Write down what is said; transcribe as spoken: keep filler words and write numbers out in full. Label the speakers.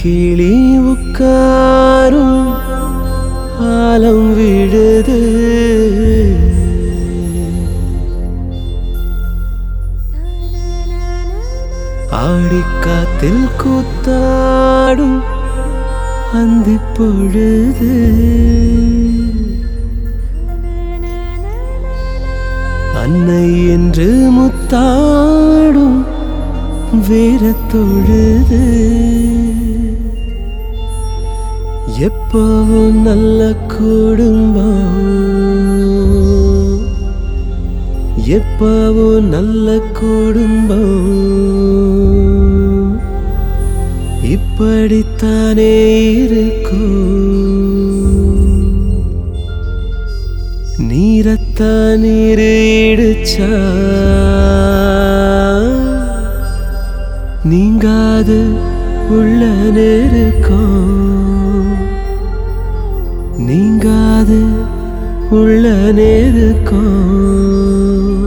Speaker 1: கிளி உட்காரும் ஆலம் விழுது ஆடிக்காத்தில் கூத்தாடும் அந்திப் பொழுது அன்னை என்று முத்தாடும் வீரத்தொழுது எப்பவும் நல்ல குடும்பம் எப்பவும் நல்ல குடும்பம் இப்படித்தானே இருக்கும் நீரத்தான் நீரு இடிச்சா நீங்காது உள்ள நெருக்கம் நீங்காது உள்ள நெருக்கம்